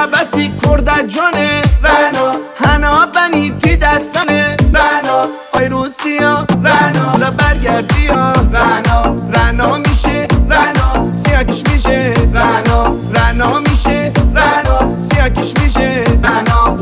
دبسی کرد جانه رنا هنا بنی تی دستانه رنا آی روسیا رنا برگردی ها رنا میشه رنا سیاکش میشه رنا میشه رنا سیاکش میشه رنا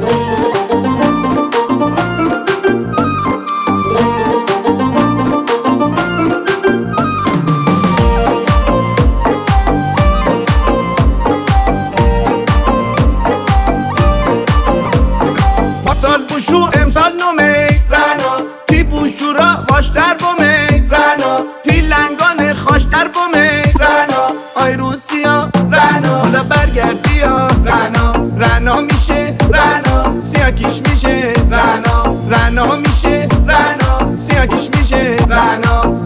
سال بوشو امسال نومه رنا تی بوشو را واشتر بومه رنا تی لنگان خواشتر بومه رنا آی روسیا رنا حالا برگردی ها رنا میشه رنا سیاکیش میشه رنا میشه رنا سیاکیش میشه رنا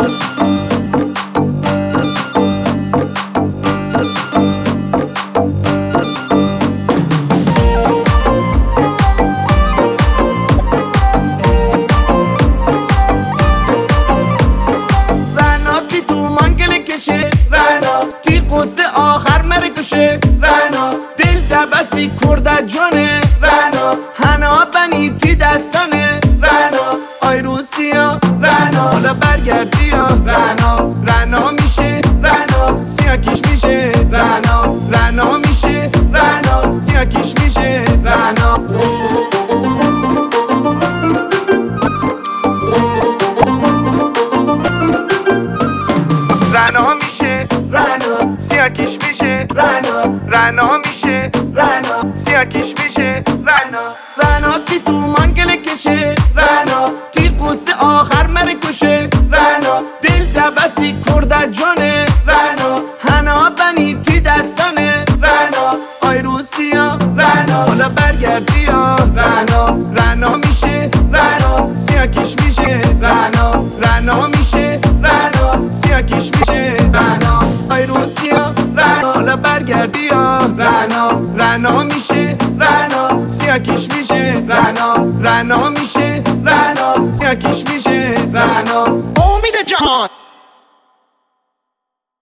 تی قصه آخر مره کشه رنا دل دبسی کرد جانه رنا هنا بنی تی دستانه رنا آی روسیا رنا حالا برگردی ها رنا میشه رنا سیاکیش میشه رنا میشه رنا سیاکیش میشه رنا رنا میشه رنا سیاکیش میشه رنا میشه رنا سیاکیش میشه رنا تی تو منگل کشه رنا تی قصه آخر مره کشه رنا دل دبسی کرد جانه رنا هنا بنی تی دستانه رنا آی روسیا رنا حالا برگردی ها رنا میشه رنا سیاکیش میشه رنا میشه رنا سیاکیش میشه آی روسیا رنا حالا برگردی ها رنا میشه رنا سیاکیش میشه رنا میشه رنا سیاکیش میشه امید جهان.